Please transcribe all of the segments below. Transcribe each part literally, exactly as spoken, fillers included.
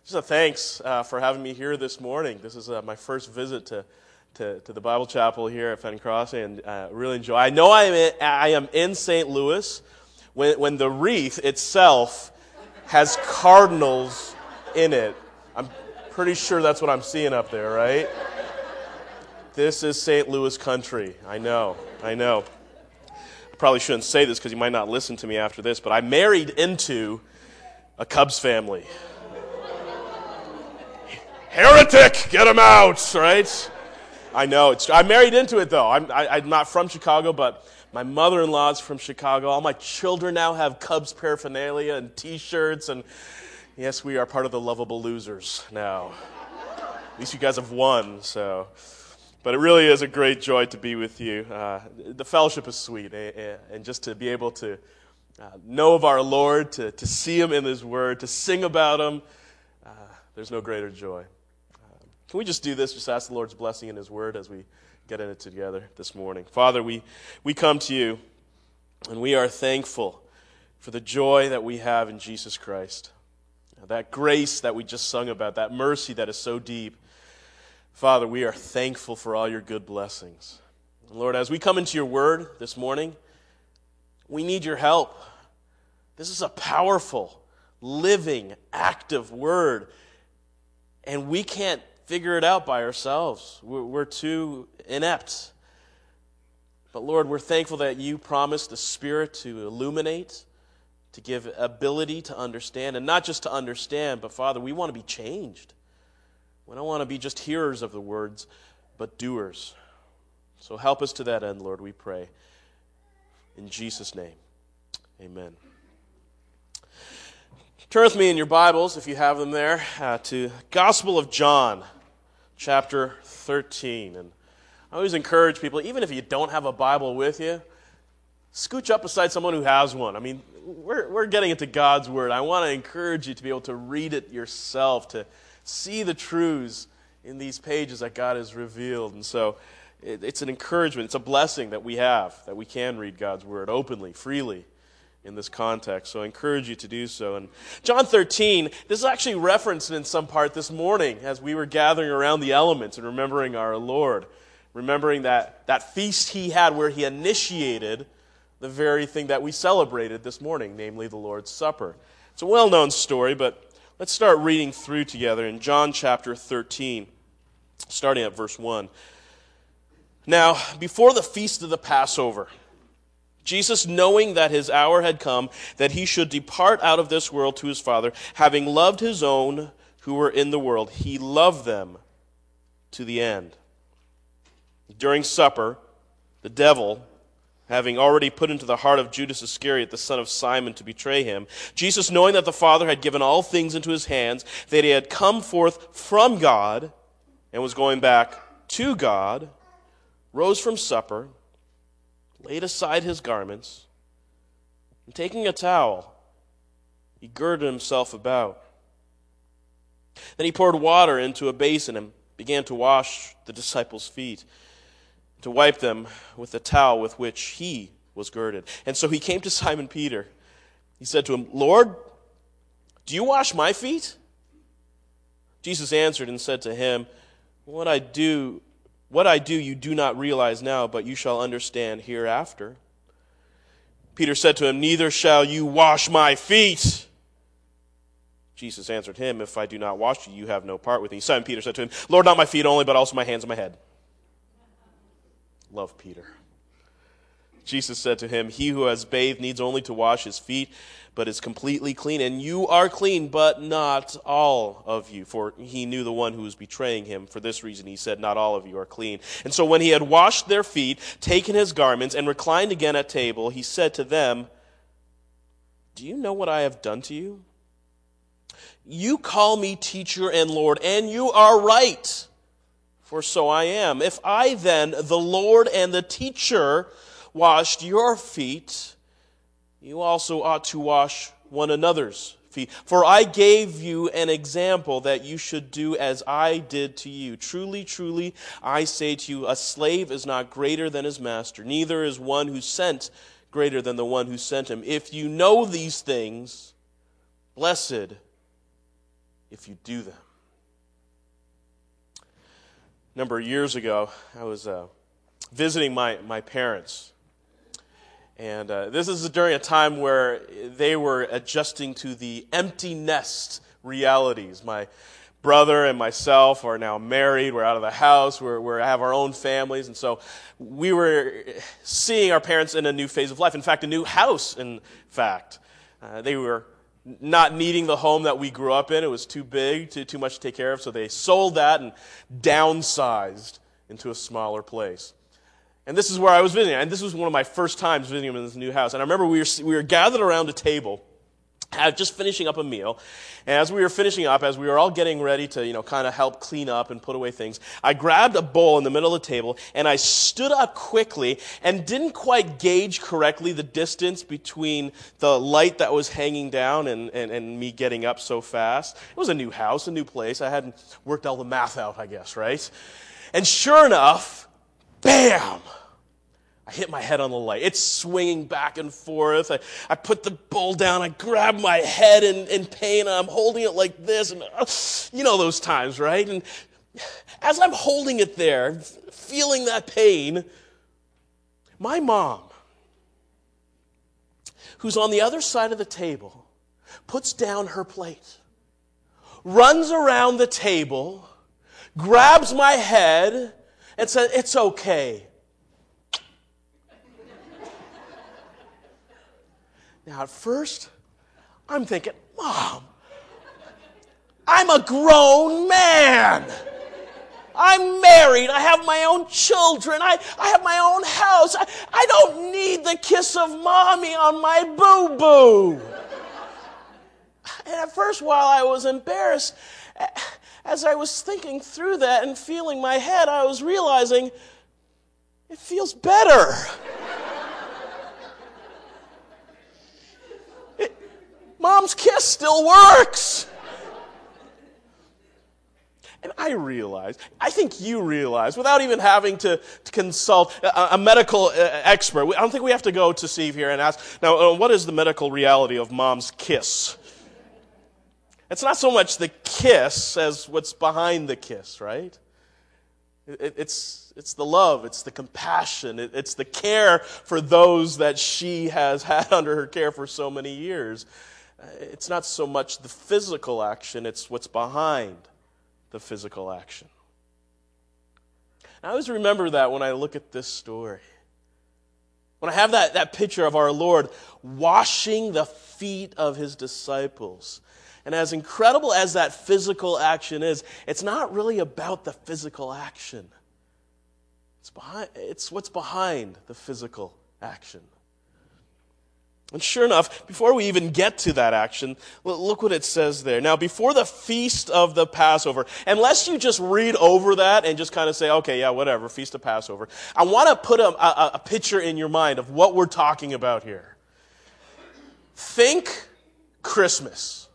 Just a thanks uh, for having me here this morning. This is uh, my first visit to, to to the Bible Chapel here at Fenton Crossing, and uh, really enjoy. I know I am in, I am in Saint Louis when when the wreath itself has cardinals in it. I'm pretty sure that's what I'm seeing up there, right? This is Saint Louis country. I know. I know. I probably shouldn't say this because you might not listen to me after this, but I married into a Cubs family. Heretic, get him out, right? I know. It's. I married into it, though. I'm, I, I'm not from Chicago, but my mother-in-law's from Chicago. All my children now have Cubs paraphernalia and T-shirts, and yes, we are part of the lovable losers now. At least you guys have won, so. But it really is a great joy to be with you. Uh, the fellowship is sweet, and just to be able to uh, know of our Lord, to, to see Him in His Word, to sing about Him, uh, there's no greater joy. Can we just do this, just ask the Lord's blessing in His Word as we get in it together this morning? Father, we, we come to You, and we are thankful for the joy that we have in Jesus Christ, that grace that we just sung about, that mercy that is so deep. Father, we are thankful for all Your good blessings. And Lord, as we come into Your Word this morning, we need Your help. This is a powerful, living, active Word, and we can't figure it out by ourselves. We're, we're too inept. But Lord, we're thankful that You promised the Spirit to illuminate, to give ability to understand, and not just to understand, but Father, we want to be changed. We don't want to be just hearers of the words, but doers. So help us to that end, Lord, we pray. In Jesus' name, amen. Turn with me in your Bibles, if you have them there, uh, to Gospel of John, chapter thirteen. And I always encourage people, even if you don't have a Bible with you, scooch up beside someone who has one. I mean, we're we're getting into God's Word. I want to encourage you to be able to read it yourself, to see the truths in these pages that God has revealed. And so it, it's an encouragement, it's a blessing that we have, that we can read God's Word openly, freely, in this context. So I encourage you to do so. And John thirteen, this is actually referenced in some part this morning as we were gathering around the elements and remembering our Lord, remembering that, that feast He had where He initiated the very thing that we celebrated this morning, namely the Lord's Supper. It's a well-known story, but let's start reading through together in John chapter thirteen, starting at verse one. Now, before the feast of the Passover, Jesus, knowing that His hour had come, that He should depart out of this world to His Father, having loved His own who were in the world, He loved them to the end. During supper, the devil, having already put into the heart of Judas Iscariot, the son of Simon, to betray Him, Jesus, knowing that the Father had given all things into His hands, that He had come forth from God and was going back to God, rose from supper, laid aside His garments, and taking a towel, He girded Himself about. Then He poured water into a basin and began to wash the disciples' feet, to wipe them with the towel with which He was girded. And so He came to Simon Peter. He said to him, "Lord, do you wash my feet?" Jesus answered and said to him, What I do What I do you do not realize now, but you shall understand hereafter. Peter said to him, "Neither shall you wash my feet." Jesus answered him, "If I do not wash you, you have no part with me." Simon Peter said to him, "Lord, not my feet only, but also my hands and my head." Love Peter. Jesus said to him, "He who has bathed needs only to wash his feet, but is completely clean. And you are clean, but not all of you." For He knew the one who was betraying Him. For this reason He said, "Not all of you are clean." And so when He had washed their feet, taken His garments, and reclined again at table, He said to them, "Do you know what I have done to you? You call me teacher and Lord, and you are right, for so I am. If I then, the Lord and the teacher, washed your feet, you also ought to wash one another's feet. For I gave you an example that you should do as I did to you. Truly, truly, I say to you, a slave is not greater than his master, neither is one who sent greater than the one who sent him. If you know these things, blessed if you do them. A number of years ago, I was uh, visiting my, my parents. And uh, this is during a time where they were adjusting to the empty nest realities. My brother and myself are now married. We're out of the house. We're, we have our own families. And so we were seeing our parents in a new phase of life. In fact, a new house, in fact. Uh, they were not needing the home that we grew up in. It was too big, too, too much to take care of. So they sold that and downsized into a smaller place. And this is where I was visiting. And this was one of my first times visiting them in this new house. And I remember we were, we were gathered around a table, uh, just finishing up a meal. And as we were finishing up, as we were all getting ready to, you know, kind of help clean up and put away things, I grabbed a bowl in the middle of the table, and I stood up quickly and didn't quite gauge correctly the distance between the light that was hanging down and, and, and me getting up so fast. It was a new house, a new place. I hadn't worked all the math out, I guess, right? And sure enough, bam! I hit my head on the light. It's swinging back and forth. I, I put the bowl down. I grab my head in, in pain. And I'm holding it like this. And uh, you know those times, right? And as I'm holding it there, feeling that pain, my mom, who's on the other side of the table, puts down her plate, runs around the table, grabs my head, and says, "It's okay." Now, at first, I'm thinking, Mom, I'm a grown man. I'm married. I have my own children. I, I have my own house. I, I don't need the kiss of mommy on my boo-boo. And at first, while I was embarrassed, as I was thinking through that and feeling my head, I was realizing it feels better. Mom's kiss still works. And I realize, I think you realize, without even having to, to consult a, a medical uh, expert, I don't think we have to go to Steve here and ask, now, uh, what is the medical reality of mom's kiss? It's not so much the kiss as what's behind the kiss, right? It, it's, it's the love, it's the compassion, it, it's the care for those that she has had under her care for so many years. It's not so much the physical action, it's what's behind the physical action. I always remember that when I look at this story. When I have that, that picture of our Lord washing the feet of his disciples. And as incredible as that physical action is, it's not really about the physical action. It's behind, it's what's behind the physical action. And sure enough, before we even get to that action, look what it says there. Now, before the feast of the Passover, unless you just read over that and just kind of say, okay, yeah, whatever, feast of Passover, I want to put a, a, a picture in your mind of what we're talking about here. Think Christmas.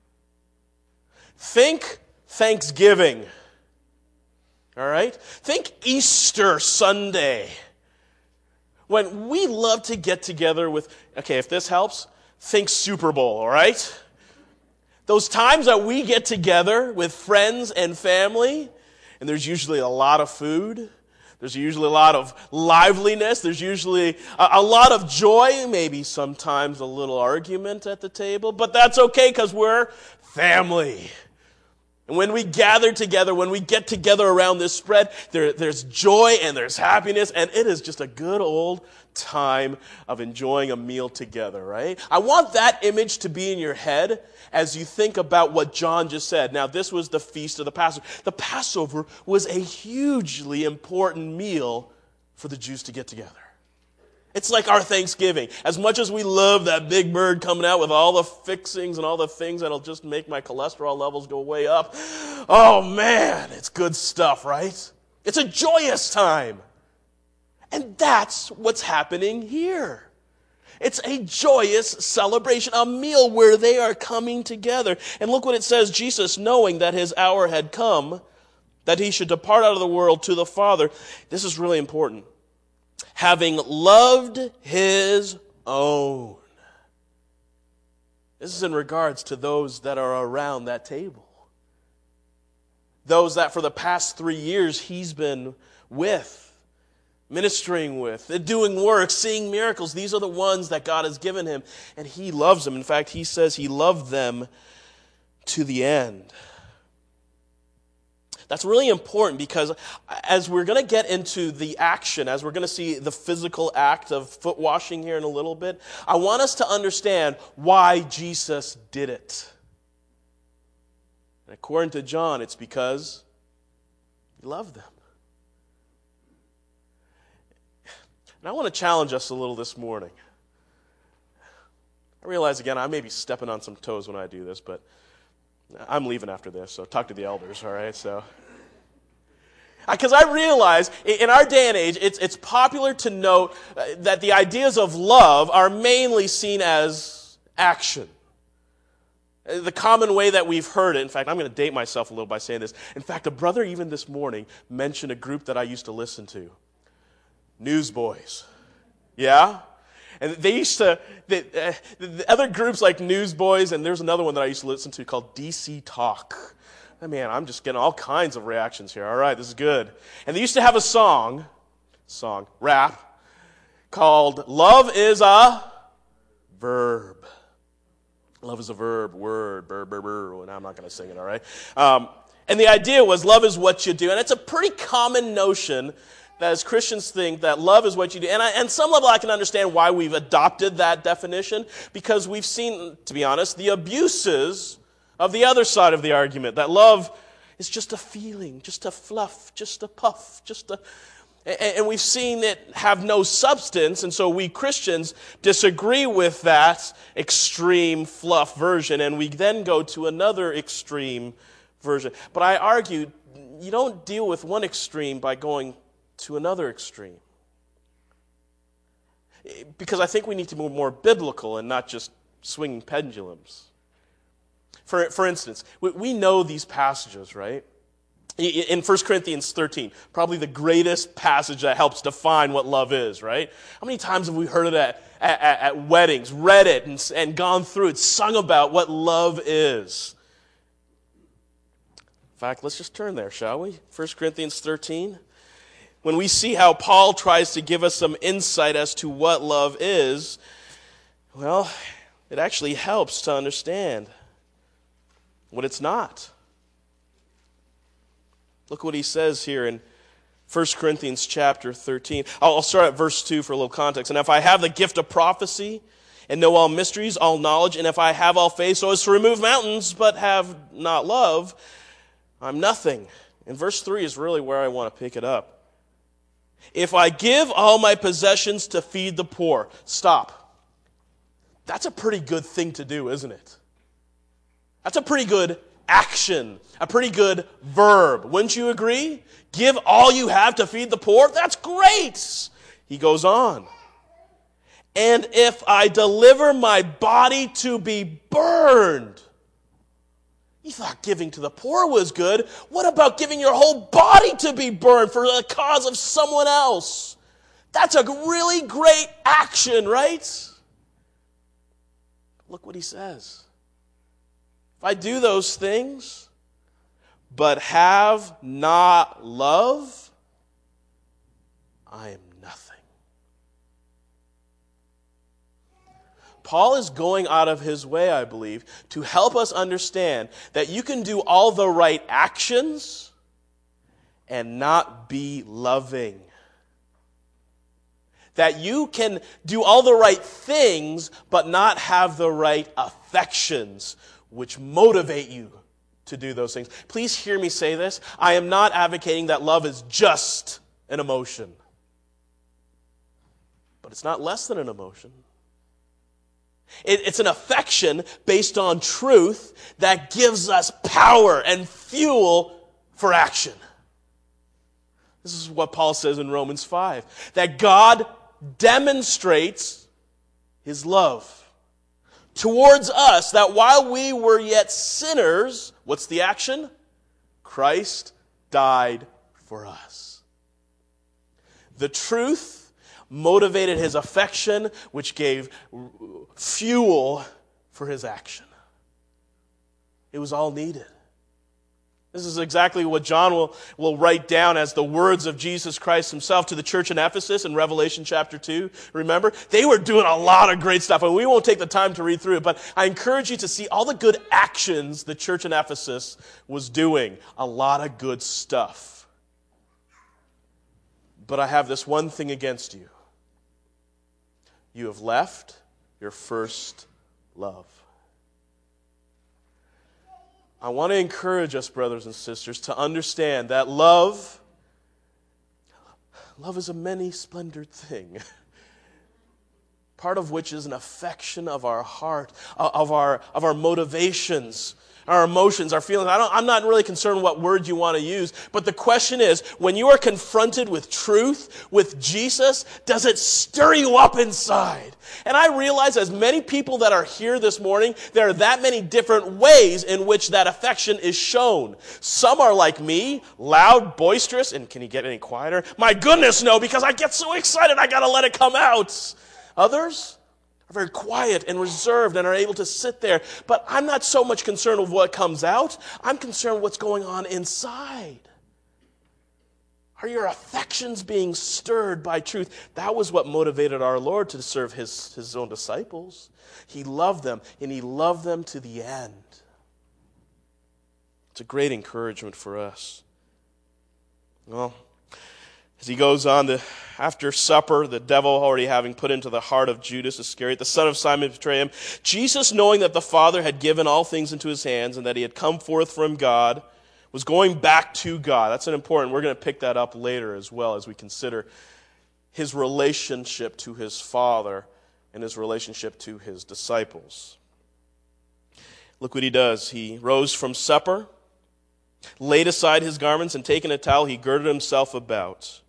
Think Thanksgiving. All right? Think Easter Sunday. When we love to get together with, okay, if this helps, think Super Bowl, all right? Those times that we get together with friends and family, and there's usually a lot of food, there's usually a lot of liveliness, there's usually a, a lot of joy, maybe sometimes a little argument at the table, but that's okay because we're family. And when we gather together, when we get together around this spread, there, there's joy and there's happiness, and it is just a good old time of enjoying a meal together, right? I want that image to be in your head as you think about what John just said. Now, this was the feast of the Passover. The Passover was a hugely important meal for the Jews to get together. It's like our Thanksgiving. As much as we love that big bird coming out with all the fixings and all the things that'll just make my cholesterol levels go way up, oh man, it's good stuff, right? It's a joyous time. And that's what's happening here. It's a joyous celebration, a meal where they are coming together. And look what it says, Jesus, knowing that his hour had come, that he should depart out of the world to the Father. This is really important. Having loved his own. This is in regards to those that are around that table. those that for the past three years he's been with, ministering with, doing work, seeing miracles. These are the ones that God has given him, and he loves them. In fact, he says he loved them to the end. That's really important because as we're going to get into the action, as we're going to see the physical act of foot washing here in a little bit, I want us to understand why Jesus did it. And according to John, it's because he loved them. And I want to challenge us a little this morning. I realize, again, I may be stepping on some toes when I do this, but I'm leaving after this, so talk to the elders, all right? So, because I realize in our day and age, it's, it's popular to note that the ideas of love are mainly seen as action. The common way that we've heard it, in fact, I'm going to date myself a little by saying this. In fact, a brother even this morning mentioned a group that I used to listen to, Newsboys. Yeah? And they used to, the, uh, the other groups like Newsboys, and there's another one that I used to listen to called D C Talk. Oh, man, I'm just getting all kinds of reactions here. All right, this is good. And they used to have a song, song, rap, called Love is a Verb. Love is a verb, word, burr, burr, burr. And I'm not going to sing it, all right? Um, and the idea was love is what you do. And it's a pretty common notion that as Christians think that love is what you do. And I, and some level I can understand why we've adopted that definition, because we've seen, to be honest, the abuses of the other side of the argument, that love is just a feeling, just a fluff, just a puff, just a... And we've seen it have no substance, and so we Christians disagree with that extreme fluff version, and we then go to another extreme version. But I argue, you don't deal with one extreme by going to another extreme. Because I think we need to be more biblical and not just swinging pendulums. For, for instance, we, we know these passages, right? In First Corinthians thirteen, probably the greatest passage that helps define what love is, right? How many times have we heard it at, at, at weddings, read it, and, and gone through it, sung about what love is? In fact, let's just turn there, shall we? First Corinthians thirteen. When we see how Paul tries to give us some insight as to what love is, well, it actually helps to understand what it's not. Look what he says here in First Corinthians chapter thirteen. I'll start at verse two for a little context. And if I have the gift of prophecy and know all mysteries, all knowledge, and if I have all faith so as to remove mountains but have not love, I'm nothing. And verse three is really where I want to pick it up. If I give all my possessions to feed the poor. Stop. That's a pretty good thing to do, isn't it? That's a pretty good action, a pretty good verb. Wouldn't you agree? Give all you have to feed the poor? That's great. He goes on. And if I deliver my body to be burned. You thought giving to the poor was good. What about giving your whole body to be burned for the cause of someone else? That's a really great action, right? Look what he says. If I do those things, but have not love, I am nothing. Paul is going out of his way, I believe, to help us understand that you can do all the right actions and not be loving. That you can do all the right things but not have the right affections which motivate you to do those things. Please hear me say this. I am not advocating that love is just an emotion. But it's not less than an emotion. It, it's an affection based on truth that gives us power and fuel for action. This is what Paul says in Romans five. That God demonstrates His love towards us, that while we were yet sinners, what's the action? Christ died for us. The truth motivated His affection, which gave fuel for His action. It was all needed. This is exactly what John will, will write down as the words of Jesus Christ himself to the church in Ephesus in Revelation chapter two. Remember? They were doing a lot of great stuff, and we won't take the time to read through it, but I encourage you to see all the good actions the church in Ephesus was doing. A lot of good stuff. But I have this one thing against you. You have left your first love. I want to encourage us, brothers and sisters, to understand that love, love is a many-splendored thing, part of which is an affection of our heart, of our, of our motivations, our emotions, our feelings. I don't, I'm not really concerned what word you want to use, but the question is, when you are confronted with truth, with Jesus, does it stir you up inside? And I realize as many people that are here this morning, there are that many different ways in which that affection is shown. Some are like me, loud, boisterous, and can you get any quieter? My goodness, no, because I get so excited, I got to let it come out. Others are very quiet and reserved and are able to sit there. But I'm not so much concerned with what comes out. I'm concerned with what's going on inside. Are your affections being stirred by truth? That was what motivated our Lord to serve his, his own disciples. He loved them, and he loved them to the end. It's a great encouragement for us. Well, as he goes on, to, after supper, the devil already having put into the heart of Judas Iscariot, the son of Simon, to betray him, Jesus, knowing that the Father had given all things into his hands and that he had come forth from God, was going back to God. That's an important, we're going to pick that up later as well as we consider his relationship to his Father and his relationship to his disciples. Look what he does. He rose from supper, laid aside his garments, and taking a towel, he girded himself about.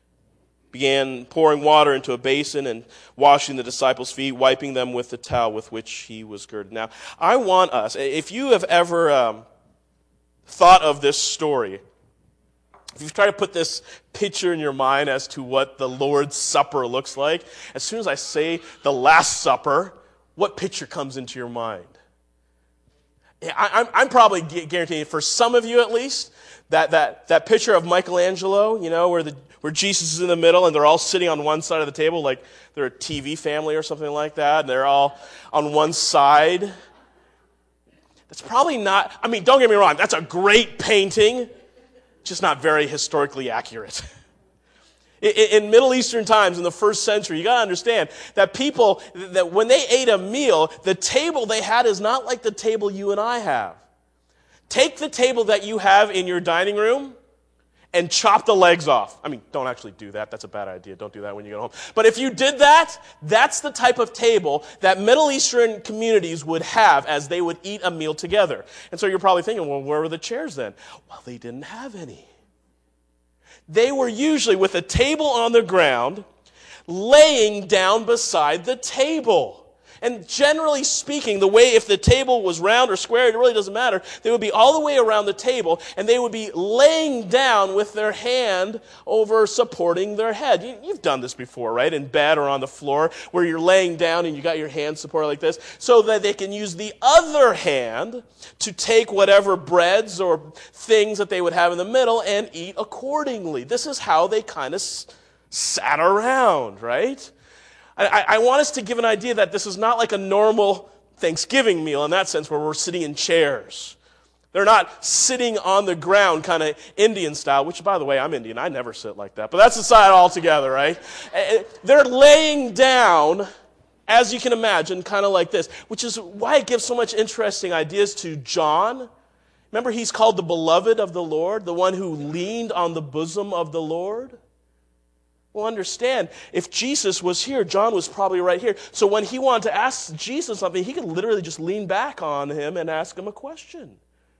Began pouring water into a basin and washing the disciples' feet, wiping them with the towel with which he was girded. Now, I want us, if you have ever um, thought of this story, if you try to put this picture in your mind as to what the Lord's Supper looks like, as soon as I say the Last Supper, what picture comes into your mind? I, I'm, I'm probably guaranteeing, for some of you at least, that, that, that picture of Michelangelo, you know, where the where Jesus is in the middle and they're all sitting on one side of the table, like they're a T V family or something like that, and they're all on one side. That's probably not, I mean, don't get me wrong, that's a great painting, just not very historically accurate. In Middle Eastern times, in the first century, you got to understand that people, that when they ate a meal, the table they had is not like the table you and I have. Take the table that you have in your dining room and chop the legs off. I mean, don't actually do that. That's a bad idea. Don't do that when you get home. But if you did that, that's the type of table that Middle Eastern communities would have as they would eat a meal together. And so you're probably thinking, well, where were the chairs then? Well, they didn't have any. They were usually with a table on the ground, laying down beside the table. And generally speaking, the way, if the table was round or square, it really doesn't matter. They would be all the way around the table, and they would be laying down with their hand over supporting their head. You, you've done this before, right? In bed or on the floor, where you're laying down and you got your hand supported like this, so that they can use the other hand to take whatever breads or things that they would have in the middle and eat accordingly. This is how they kind of s- sat around, right? I, I want us to give an idea that this is not like a normal Thanksgiving meal in that sense where we're sitting in chairs. They're not sitting on the ground kind of Indian style, which, by the way, I'm Indian. I never sit like that. But that's aside altogether, right? They're laying down, as you can imagine, kind of like this, which is why it gives so much interesting ideas to John. Remember, he's called the beloved of the Lord, the one who leaned on the bosom of the Lord. Well, understand, if Jesus was here, John was probably right here. So when he wanted to ask Jesus something, he could literally just lean back on him and ask him a question.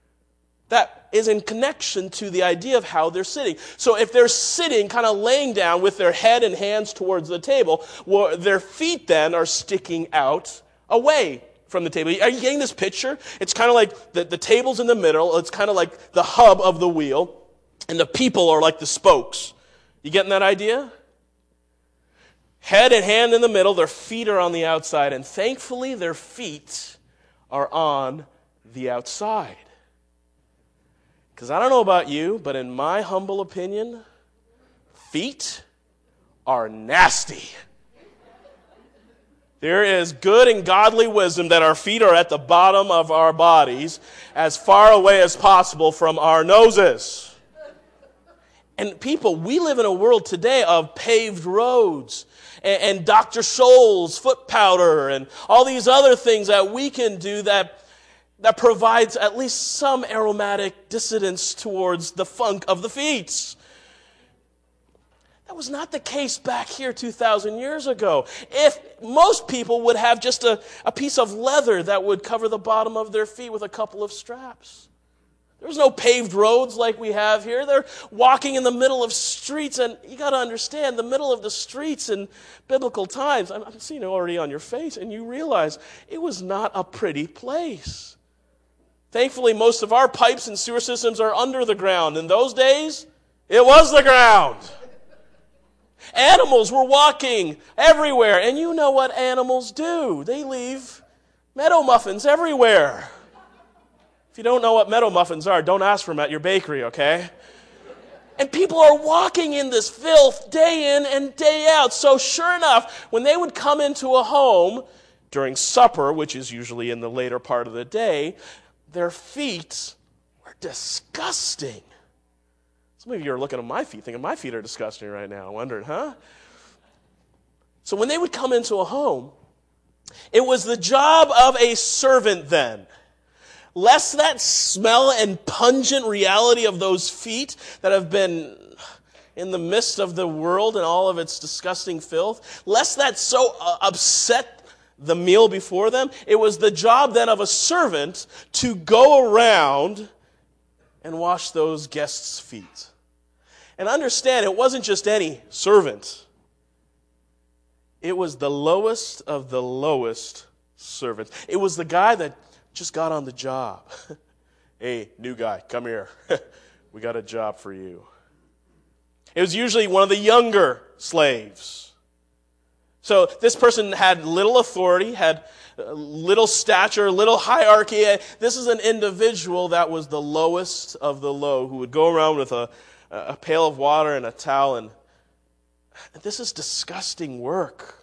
That is in connection to the idea of how they're sitting. So if they're sitting, kind of laying down with their head and hands towards the table, well, their feet then are sticking out away from the table. Are you getting this picture? It's kind of like the, the table's in the middle. It's kind of like the hub of the wheel, and the people are like the spokes. You getting that idea? Head and hand in the middle, their feet are on the outside, and thankfully their feet are on the outside. Because I don't know about you, but in my humble opinion, feet are nasty. There is good and godly wisdom that our feet are at the bottom of our bodies, as far away as possible from our noses. And people, we live in a world today of paved roads and, and Doctor Scholl's foot powder and all these other things that we can do that, that provides at least some aromatic dissonance towards the funk of the feet. That was not the case back here two thousand years ago. If most people would have just a, a piece of leather that would cover the bottom of their feet with a couple of straps. There's no paved roads like we have here. They're walking in the middle of streets, and you got to understand, the middle of the streets in biblical times, I'm, I'm seeing it already on your face, and you realize it was not a pretty place. Thankfully, most of our pipes and sewer systems are under the ground. In those days, it was the ground. Animals were walking everywhere, and you know what animals do. They leave meadow muffins everywhere. If you don't know what meadow muffins are, don't ask for them at your bakery, okay? And people are walking in this filth day in and day out. So sure enough, when they would come into a home during supper, which is usually in the later part of the day, their feet were disgusting. Some of you are looking at my feet thinking my feet are disgusting right now, wondering, huh? So when they would come into a home, it was the job of a servant then. Less that smell and pungent reality of those feet that have been in the midst of the world and all of its disgusting filth, lest that so uh, upset the meal before them. It was the job then of a servant to go around and wash those guests' feet. And understand, it wasn't just any servant. It was the lowest of the lowest servants. It was the guy that just got on the job. Hey, new guy, come here. We got a job for you. It was usually one of the younger slaves. So this person had little authority, had little stature, little hierarchy. This is an individual that was the lowest of the low, who would go around with a, a pail of water and a towel. And this is disgusting work.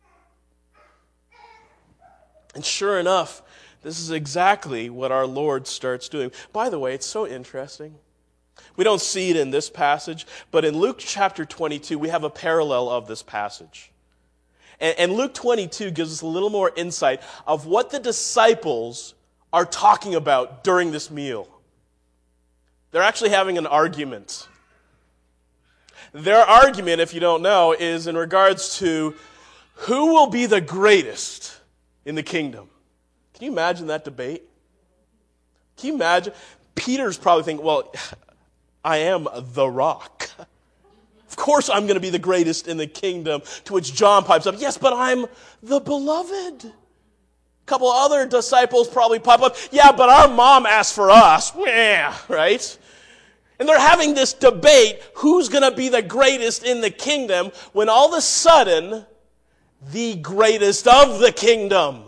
And sure enough, this is exactly what our Lord starts doing. By the way, it's so interesting. We don't see it in this passage, but in Luke chapter twenty-two, we have a parallel of this passage. And, and Luke twenty-two gives us a little more insight of what the disciples are talking about during this meal. They're actually having an argument. Their argument, if you don't know, is in regards to who will be the greatest in the kingdom. Can you imagine that debate? Can you imagine? Peter's probably thinking, well, I am the rock. Of course I'm going to be the greatest in the kingdom. To which John pipes up, yes, but I'm the beloved. A couple other disciples probably pipe up, yeah, but our mom asked for us. Yeah, right? And they're having this debate, who's going to be the greatest in the kingdom, when all of a sudden, the greatest of the kingdom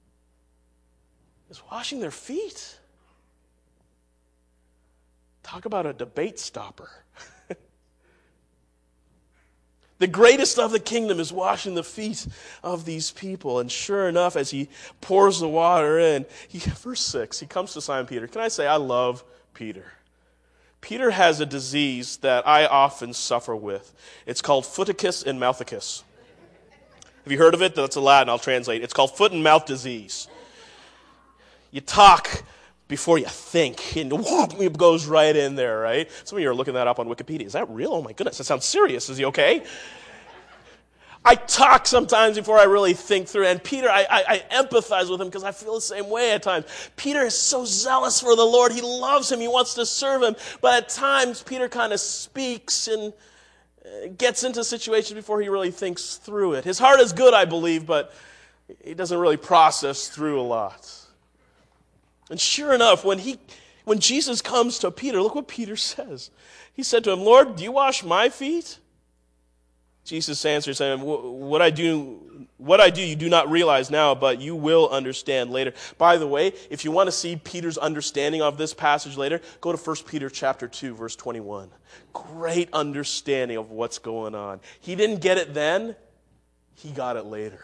is washing their feet. Talk about a debate stopper. The greatest of the kingdom is washing the feet of these people. And sure enough, as he pours the water in, he, verse six, he comes to Simon Peter. Can I say I love Peter? Peter has a disease that I often suffer with. It's called footicus and mouthicus. Have you heard of it? That's a Latin, I'll translate. It's called foot and mouth disease. You talk before you think, and whoop, it goes right in there, right? Some of you are looking that up on Wikipedia. Is that real? Oh my goodness, that sounds serious. Is he okay? I talk sometimes before I really think through, and Peter, I, I, I empathize with him because I feel the same way at times. Peter is so zealous for the Lord. He loves him. He wants to serve him. But at times, Peter kind of speaks and gets into situations before he really thinks through it. His heart is good, I believe, but he doesn't really process through a lot. And sure enough, when he, when Jesus comes to Peter, look what Peter says. He said to him, Lord, do you wash my feet? Jesus answers him, what I do, what I do you do not realize now, but you will understand later. By the way, if you want to see Peter's understanding of this passage later, go to First Peter chapter two, verse twenty-one. Great understanding of what's going on. He didn't get it then, he got it later.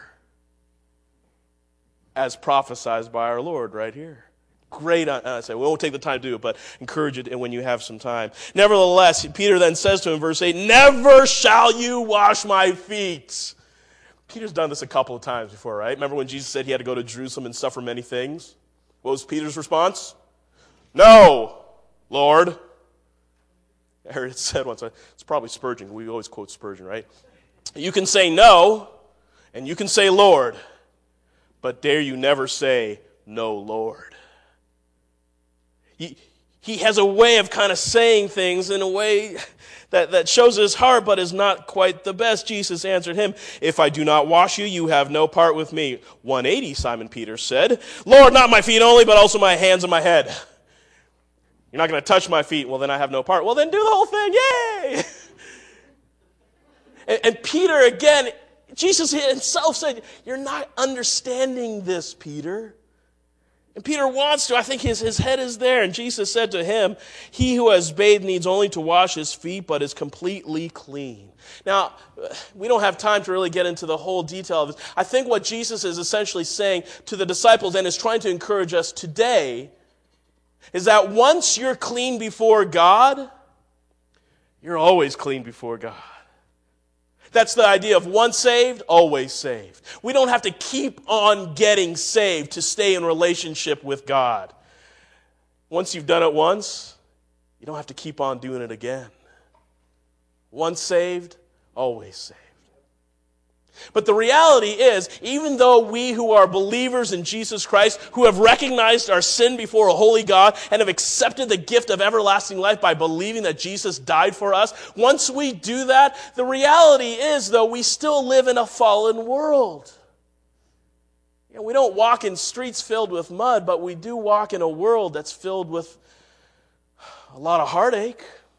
As prophesied by our Lord right here. Great, uh, I say, we won't take the time to do it, but encourage it when you have some time. Nevertheless, Peter then says to him, verse eight, never shall you wash my feet. Peter's done this a couple of times before, right? Remember when Jesus said he had to go to Jerusalem and suffer many things? What was Peter's response? No, Lord. I heard it said once, it's probably Spurgeon. We always quote Spurgeon, right? You can say no, and you can say Lord, but dare you never say no, Lord. He, he has a way of kind of saying things in a way that, that shows his heart, but is not quite the best. Jesus answered him, if I do not wash you, you have no part with me. one eighty, Simon Peter said, Lord, not my feet only, but also my hands and my head. You're not going to touch my feet. Well, then I have no part. Well, then do the whole thing. Yay! and, and Peter, again, Jesus himself said, you're not understanding this, Peter. And Peter wants to. I think his, his head is there. And Jesus said to him, he who has bathed needs only to wash his feet, but is completely clean. Now, we don't have time to really get into the whole detail of this. I think what Jesus is essentially saying to the disciples and is trying to encourage us today is that once you're clean before God, you're always clean before God. That's the idea of once saved, always saved. We don't have to keep on getting saved to stay in relationship with God. Once you've done it once, you don't have to keep on doing it again. Once saved, always saved. But the reality is, even though we who are believers in Jesus Christ, who have recognized our sin before a holy God and have accepted the gift of everlasting life by believing that Jesus died for us, once we do that, the reality is, though, we still live in a fallen world. You know, we don't walk in streets filled with mud, but we do walk in a world that's filled with a lot of heartache,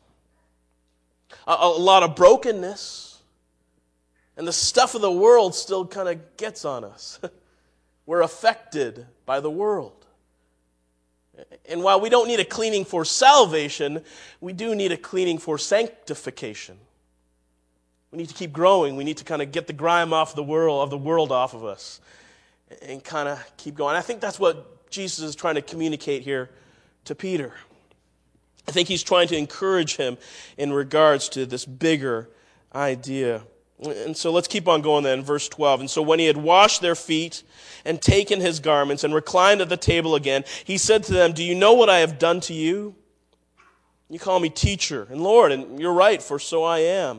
a, a lot of brokenness. And the stuff of the world still kind of gets on us. We're affected by the world. And while we don't need a cleaning for salvation, we do need a cleaning for sanctification. We need to keep growing. We need to kind of get the grime off the world, of the world off of us and kind of keep going. I think that's what Jesus is trying to communicate here to Peter. I think he's trying to encourage him in regards to this bigger idea. And so let's keep on going then, verse twelve. And so when he had washed their feet and taken his garments and reclined at the table again, he said to them, do you know what I have done to you? You call me teacher and Lord, and you're right, for so I am.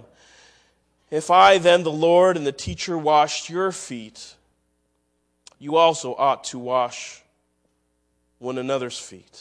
If I then, the Lord and the teacher, washed your feet, you also ought to wash one another's feet.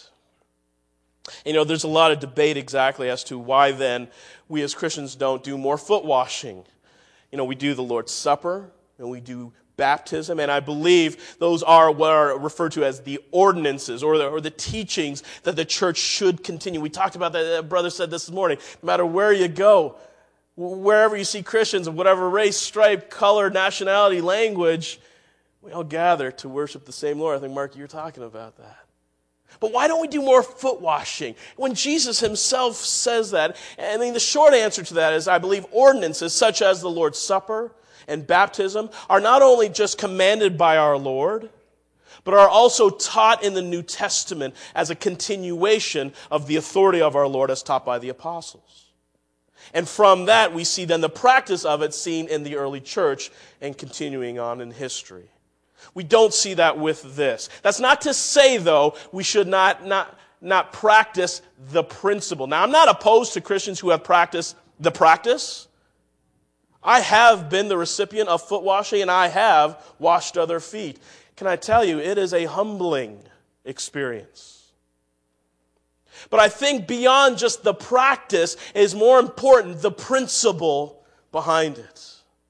You know, there's a lot of debate exactly as to why then we as Christians don't do more foot washing. You know, we do the Lord's Supper, and we do baptism, and I believe those are what are referred to as the ordinances or the, or the teachings that the church should continue. We talked about that, a brother said this morning, no matter where you go, wherever you see Christians of whatever race, stripe, color, nationality, language, we all gather to worship the same Lord. I think, Mark, you're talking about that. But why don't we do more foot washing? When Jesus himself says that, I mean, the short answer to that is I believe ordinances such as the Lord's Supper and baptism are not only just commanded by our Lord, but are also taught in the New Testament as a continuation of the authority of our Lord as taught by the apostles. And from that, we see then the practice of it seen in the early church and continuing on in history. We don't see that with this. That's not to say, though, we should not, not, not practice the principle. Now, I'm not opposed to Christians who have practiced the practice. I have been the recipient of foot washing, and I have washed other feet. Can I tell you, it is a humbling experience. But I think beyond just the practice is more important the principle behind it.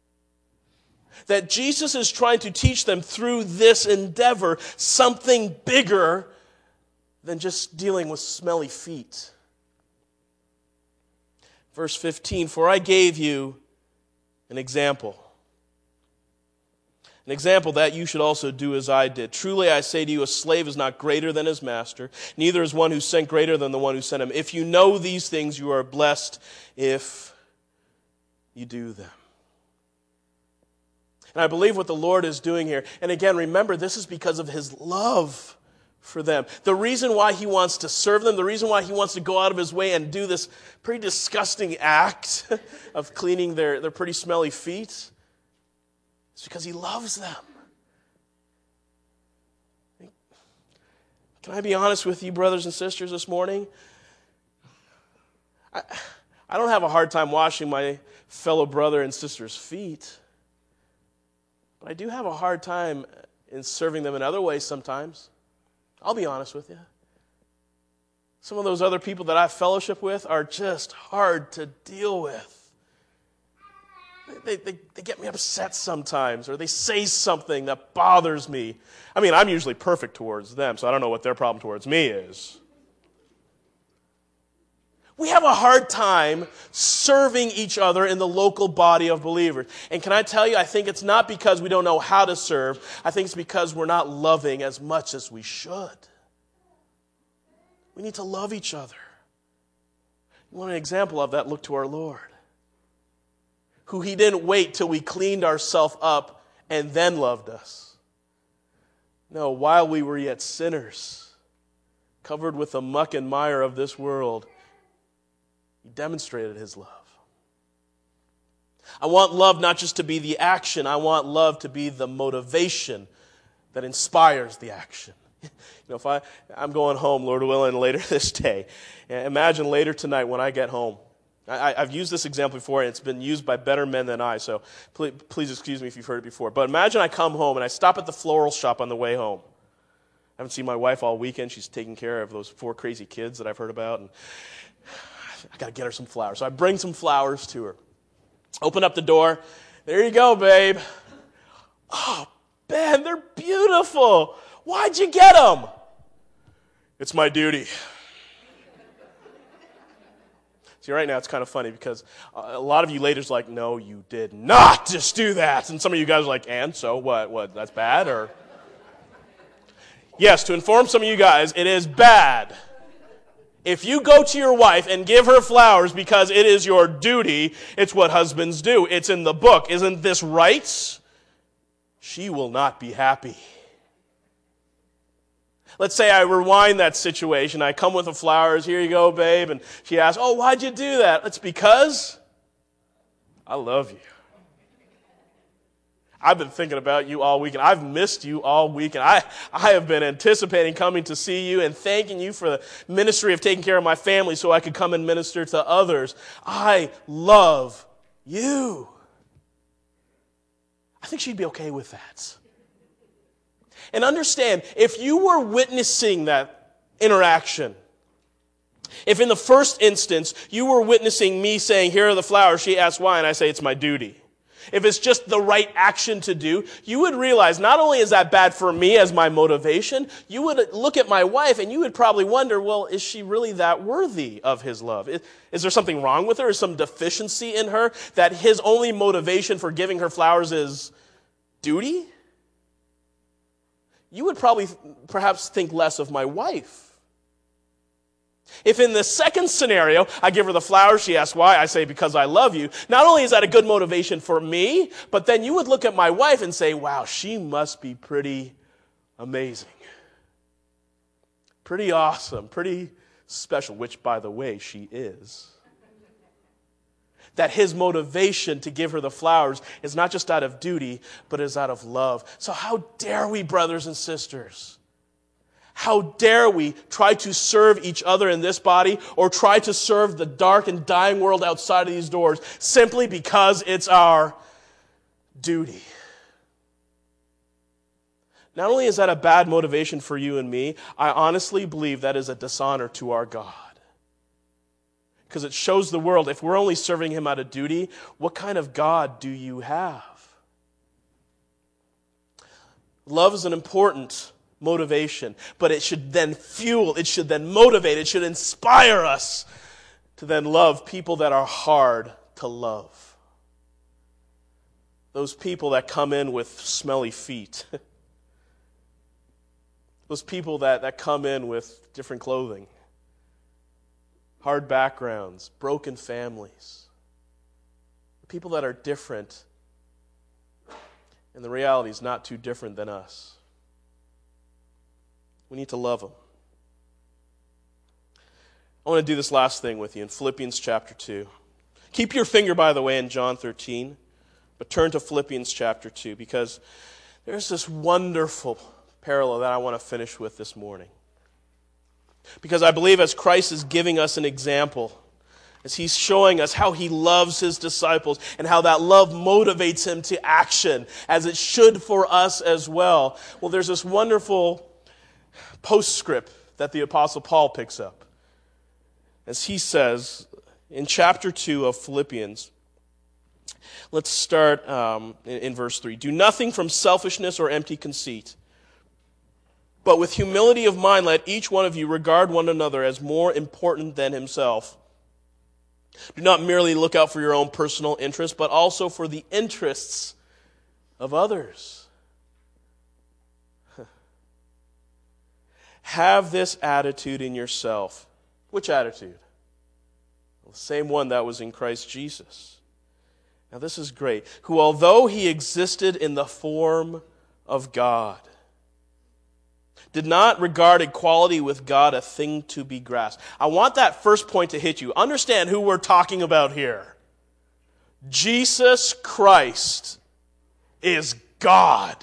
That Jesus is trying to teach them through this endeavor something bigger than just dealing with smelly feet. Verse fifteen, for I gave you An example. An example that you should also do as I did. Truly I say to you, a slave is not greater than his master, neither is one who sent greater than the one who sent him. If you know these things, you are blessed if you do them. And I believe what the Lord is doing here, and again, remember, this is because of his love for them. The reason why he wants to serve them, the reason why he wants to go out of his way and do this pretty disgusting act of cleaning their, their pretty smelly feet, it's because he loves them. Can I be honest with you, brothers and sisters, this morning? I, I don't have a hard time washing my fellow brother and sister's feet, but I do have a hard time in serving them in other ways sometimes. I'll be honest with you. Some of those other people that I fellowship with are just hard to deal with. They, they, they get me upset sometimes, or they say something that bothers me. I mean, I'm usually perfect towards them, so I don't know what their problem towards me is. We have a hard time serving each other in the local body of believers. And can I tell you, I think it's not because we don't know how to serve. I think it's because we're not loving as much as we should. We need to love each other. You want an example of that? Look to our Lord, who he didn't wait till we cleaned ourselves up and then loved us. No, while we were yet sinners, covered with the muck and mire of this world, he demonstrated his love. I want love not just to be the action, I want love to be the motivation that inspires the action. You know, if I, I'm going home, Lord willing, later this day, imagine later tonight when I get home. I, I've used this example before, and it's been used by better men than I, so please, please excuse me if you've heard it before. But imagine I come home, and I stop at the floral shop on the way home. I haven't seen my wife all weekend. She's taking care of those four crazy kids that I've heard about, and I got to get her some flowers. So I bring some flowers to her. Open up the door. There you go, babe. Oh, Ben, they're beautiful. Why'd you get them? It's my duty. See, right now it's kind of funny because a lot of you ladies are like, no, you did not just do that. And some of you guys are like, and so what? What? That's bad? Or yes, to inform some of you guys, it is bad. If you go to your wife and give her flowers because it is your duty, it's what husbands do. It's in the book. Isn't this right? She will not be happy. Let's say I rewind that situation. I come with the flowers. Here you go, babe. And she asks, oh, why'd you do that? It's because I love you. I've been thinking about you all weekend. I've missed you all weekend. I, I have been anticipating coming to see you and thanking you for the ministry of taking care of my family so I could come and minister to others. I love you. I think she'd be okay with that. And understand, if you were witnessing that interaction, if in the first instance you were witnessing me saying, here are the flowers, she asks why, and I say it's my duty. If it's just the right action to do, you would realize not only is that bad for me as my motivation, you would look at my wife and you would probably wonder, well, is she really that worthy of his love? Is, is there something wrong with her? Is some deficiency in her that his only motivation for giving her flowers is duty? You would probably perhaps think less of my wife. If in the second scenario, I give her the flowers, she asks why, I say because I love you, not only is that a good motivation for me, but then you would look at my wife and say, wow, she must be pretty amazing. Pretty awesome, pretty special, which, by the way, she is. That his motivation to give her the flowers is not just out of duty, but is out of love. So how dare we, brothers and sisters? How dare we try to serve each other in this body or try to serve the dark and dying world outside of these doors simply because it's our duty? Not only is that a bad motivation for you and me, I honestly believe that is a dishonor to our God. Because it shows the world, if we're only serving him out of duty, what kind of God do you have? Love is an important motivation, but it should then fuel, it should then motivate, it should inspire us to then love people that are hard to love. those people that come in with smelly feet. Those people that, that come in with different clothing, hard backgrounds, broken families. People that are different, and the reality is not too different than us. We need to love them. I want to do this last thing with you in Philippians chapter two. Keep your finger, by the way, in John thirteen, but turn to Philippians chapter two, because there's this wonderful parallel that I want to finish with this morning. Because I believe as Christ is giving us an example, as he's showing us how he loves his disciples and how that love motivates him to action, as it should for us as well. Well, there's this wonderful postscript that the Apostle Paul picks up. As he says in chapter two of Philippians, let's start um, in, in verse three. Do nothing from selfishness or empty conceit, but with humility of mind let each one of you regard one another as more important than himself. Do not merely look out for your own personal interests, but also for the interests of others. Have this attitude in yourself. Which attitude? Well, the same one that was in Christ Jesus. Now this is great. Who, although he existed in the form of God, did not regard equality with God a thing to be grasped. I want that first point to hit you. Understand who we're talking about here. Jesus Christ is God.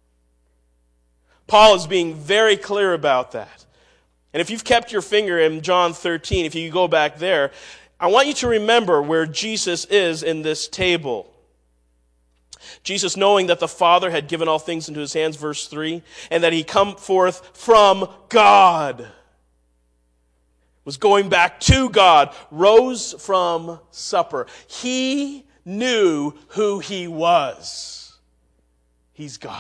Paul is being very clear about that. And if you've kept your finger in John thirteen, if you go back there, I want you to remember where Jesus is in this table. Jesus, knowing that the Father had given all things into his hands, verse three, and that he come forth from God, was going back to God, rose from supper. He knew who he was. He's God.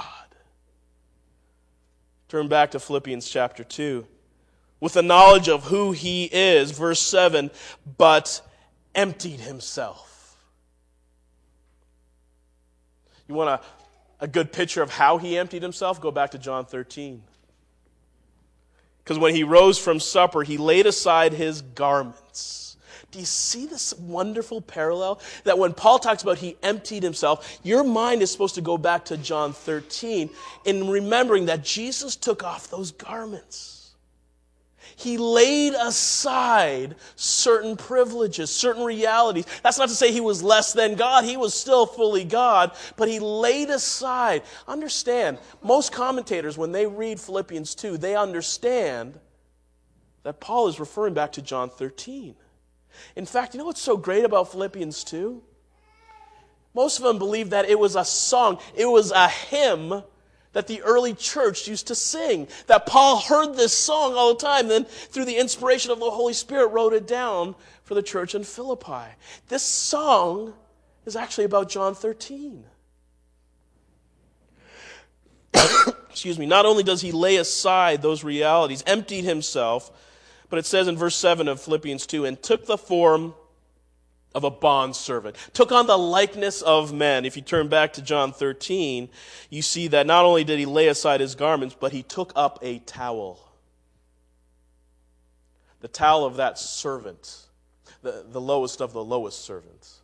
Turn back to Philippians chapter two. With the knowledge of who he is, verse seven, but emptied himself. You want a, a good picture of how he emptied himself? Go back to John thirteen. Because when he rose from supper, he laid aside his garments. Do you see this wonderful parallel? That when Paul talks about he emptied himself, your mind is supposed to go back to John thirteen in remembering that Jesus took off those garments. He laid aside certain privileges, certain realities. That's not to say he was less than God. He was still fully God, but he laid aside. Understand, most commentators, when they read Philippians two, they understand that Paul is referring back to John thirteen. In fact, you know what's so great about Philippians two? Most of them believe that it was a song, it was a hymn that the early church used to sing. That Paul heard this song all the time, then through the inspiration of the Holy Spirit wrote it down for the church in Philippi. This song is actually about John thirteen. Excuse me. Not only does he lay aside those realities, emptied himself, but it says in verse seven of Philippians two, and took the form of a bondservant, took on the likeness of men. If you turn back to John thirteen, you see that not only did he lay aside his garments, but he took up a towel. The towel of that servant, the, the lowest of the lowest servants.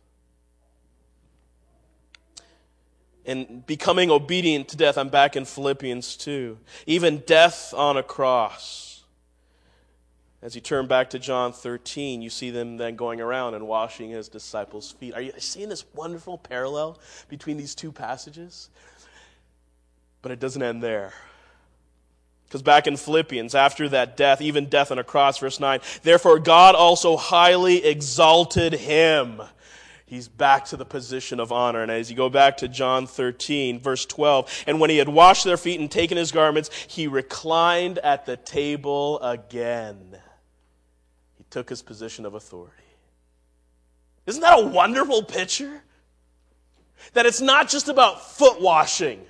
And becoming obedient to death, I'm back in Philippians two, even death on a cross. As you turn back to John thirteen, you see them then going around and washing his disciples' feet. Are you seeing this wonderful parallel between these two passages? But it doesn't end there. Because back in Philippians, after that death, even death on a cross, verse nine, therefore God also highly exalted him. He's back to the position of honor. And as you go back to John thirteen, verse twelve, and when he had washed their feet and taken his garments, he reclined at the table again. He took his position of authority. Isn't that a wonderful picture? That it's not just about foot washing.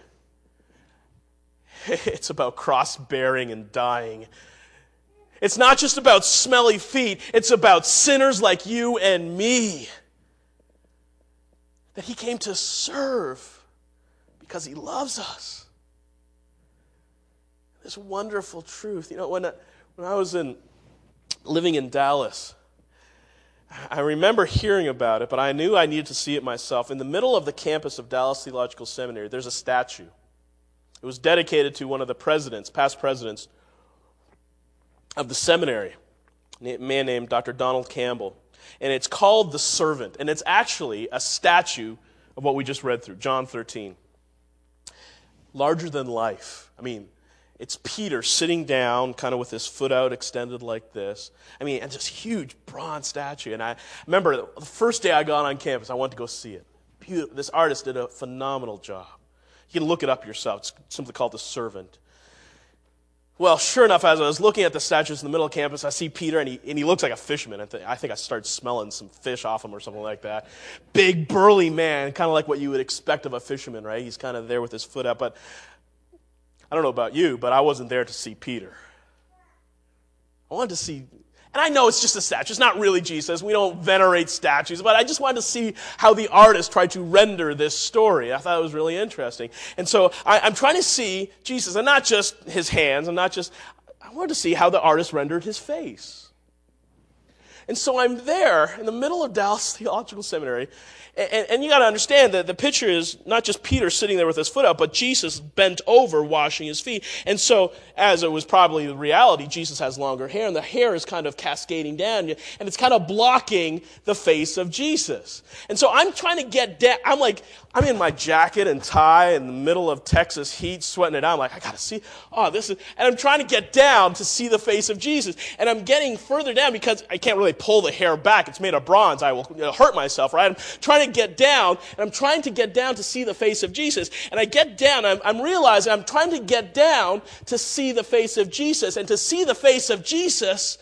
It's about cross-bearing and dying. It's not just about smelly feet. It's about sinners like you and me. That he came to serve. because he loves us. This wonderful truth. You know, when I, when I was in living in Dallas, I remember hearing about it, but I knew I needed to see it myself. In the middle of the campus of Dallas Theological Seminary, there's a statue. It was dedicated to one of the presidents, past presidents of the seminary, a man named Doctor Donald Campbell. And it's called The Servant, and it's actually a statue of what we just read through, John thirteen. Larger than life. I mean, it's Peter sitting down, kind of with his foot out extended like this. I mean, and just huge bronze statue. And I remember the first day I got on campus, I wanted to go see it. Beautiful. This artist did a phenomenal job. You can look it up yourself. It's simply called The Servant. Well, sure enough, as I was looking at the statues in the middle of campus, I see Peter, and he, and he looks like a fisherman. I, th- I think I started smelling some fish off him or something like that. Big, burly man, kind of like what you would expect of a fisherman, right? He's kind of there with his foot up. But I don't know about you, but I wasn't there to see Peter. I wanted to see, and I know it's just a statue. It's not really Jesus. We don't venerate statues, but I just wanted to see how the artist tried to render this story. I thought it was really interesting. And so I, I'm trying to see Jesus, and not just his hands, and not just, I wanted to see how the artist rendered his face. And so I'm there in the middle of Dallas Theological Seminary, and, and you got to understand that the picture is not just Peter sitting there with his foot up, but Jesus bent over washing his feet. And so, as it was probably the reality, Jesus has longer hair, and the hair is kind of cascading down, and it's kind of blocking the face of Jesus. And so I'm trying to get down. I'm like, I'm in my jacket and tie in the middle of Texas heat, sweating it out. I'm like, I got to see, oh, this is, and I'm trying to get down to see the face of Jesus. And I'm getting further down because I can't really pull the hair back. It's made of bronze. I will you know, hurt myself, right? I'm trying to get down, and I'm trying to get down to see the face of Jesus. And I get down, I'm, I'm realizing I'm trying to get down to see the face of Jesus. And to see the face of Jesus,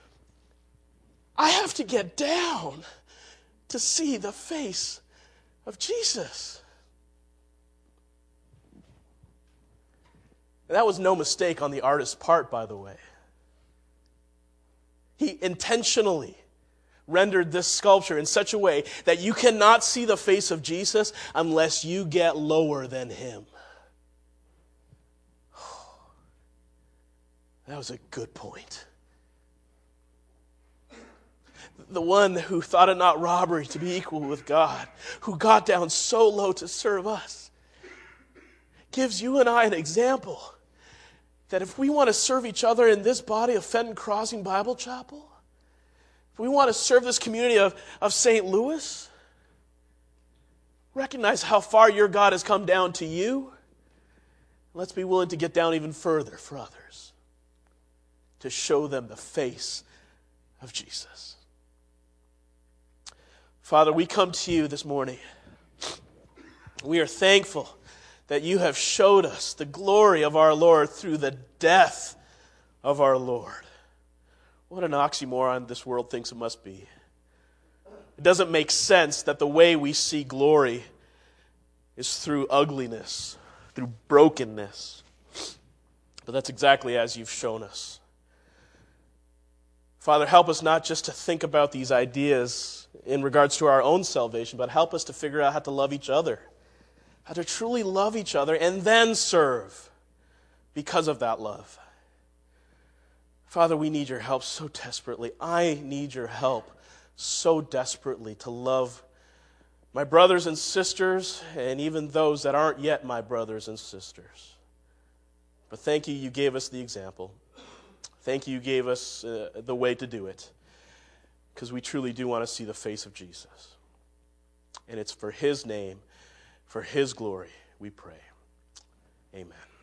I have to get down to see the face of Jesus. And that was no mistake on the artist's part, by the way. He intentionally rendered this sculpture in such a way that you cannot see the face of Jesus unless you get lower than him. That was a good point. The one who thought it not robbery to be equal with God, who got down so low to serve us, gives you and I an example that if we want to serve each other in this body of Fenton Crossing Bible Chapel, if we want to serve this community of, of Saint Louis, recognize how far your God has come down to you. Let's be willing to get down even further for others, to show them the face of Jesus. Father, we come to you this morning. We are thankful that you have showed us the glory of our Lord through the death of our Lord. What an oxymoron this world thinks it must be. It doesn't make sense that the way we see glory is through ugliness, through brokenness. But that's exactly as you've shown us. Father, help us not just to think about these ideas in regards to our own salvation, but help us to figure out how to love each other, how to truly love each other and then serve because of that love. Father, we need your help so desperately. I need your help so desperately to love my brothers and sisters and even those that aren't yet my brothers and sisters. But thank you, you gave us the example. Thank you, you gave us uh, the way to do it, because we truly do want to see the face of Jesus. And it's for his name, for his glory, we pray. Amen.